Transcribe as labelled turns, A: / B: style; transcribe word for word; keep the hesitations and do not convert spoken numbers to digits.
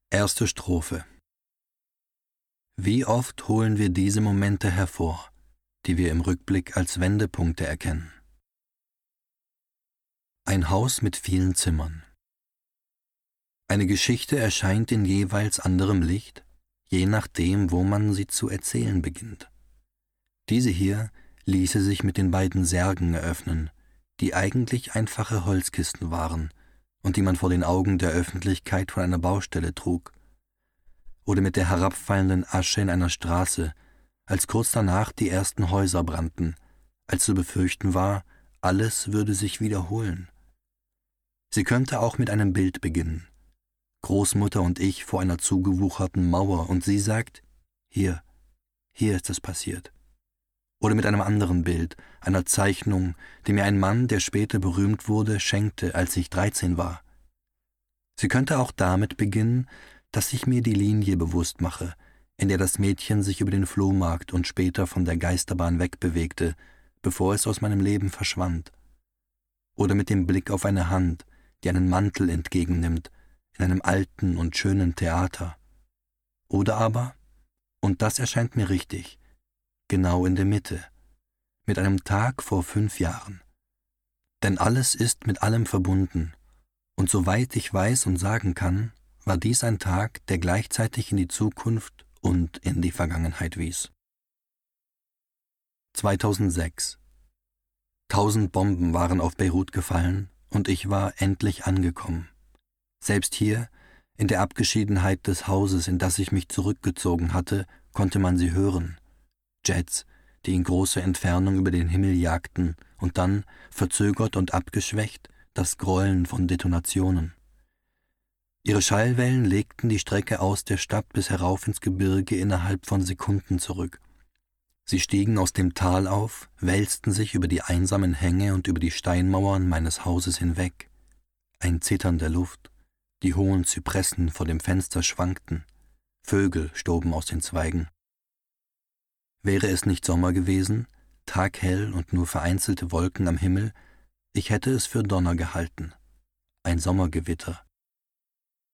A: Erste Strophe. Wie oft holen wir diese Momente hervor, die wir im Rückblick als Wendepunkte erkennen. Ein Haus mit vielen Zimmern. Eine Geschichte erscheint in jeweils anderem Licht, je nachdem, wo man sie zu erzählen beginnt. Diese hier ließe sich mit den beiden Särgen eröffnen, die eigentlich einfache Holzkisten waren und die man vor den Augen der Öffentlichkeit von einer Baustelle trug, oder mit der herabfallenden Asche in einer Straße, als kurz danach die ersten Häuser brannten, als zu befürchten war, alles würde sich wiederholen. Sie könnte auch mit einem Bild beginnen. Großmutter und ich vor einer zugewucherten Mauer und sie sagt, hier, hier ist es passiert. Oder mit einem anderen Bild, einer Zeichnung, die mir ein Mann, der später berühmt wurde, schenkte, als ich dreizehn war. Sie könnte auch damit beginnen, dass ich mir die Linie bewusst mache, in der das Mädchen sich über den Flohmarkt und später von der Geisterbahn wegbewegte, bevor es aus meinem Leben verschwand. Oder mit dem Blick auf eine Hand, die einen Mantel entgegennimmt, in einem alten und schönen Theater. Oder aber, und das erscheint mir richtig, genau in der Mitte, mit einem Tag vor fünf Jahren. Denn alles ist mit allem verbunden, und soweit ich weiß und sagen kann, war dies ein Tag, der gleichzeitig in die Zukunft und in die Vergangenheit wies. zweitausendsechs. Tausend Bomben waren auf Beirut gefallen und ich war endlich angekommen. Selbst hier, in der Abgeschiedenheit des Hauses, in das ich mich zurückgezogen hatte, konnte man sie hören. Jets, die in großer Entfernung über den Himmel jagten und dann, verzögert und abgeschwächt, das Grollen von Detonationen. Ihre Schallwellen legten die Strecke aus der Stadt bis herauf ins Gebirge innerhalb von Sekunden zurück. Sie stiegen aus dem Tal auf, wälzten sich über die einsamen Hänge und über die Steinmauern meines Hauses hinweg. Ein Zittern der Luft, die hohen Zypressen vor dem Fenster schwankten, Vögel stoben aus den Zweigen. Wäre es nicht Sommer gewesen, taghell und nur vereinzelte Wolken am Himmel, ich hätte es für Donner gehalten, ein Sommergewitter,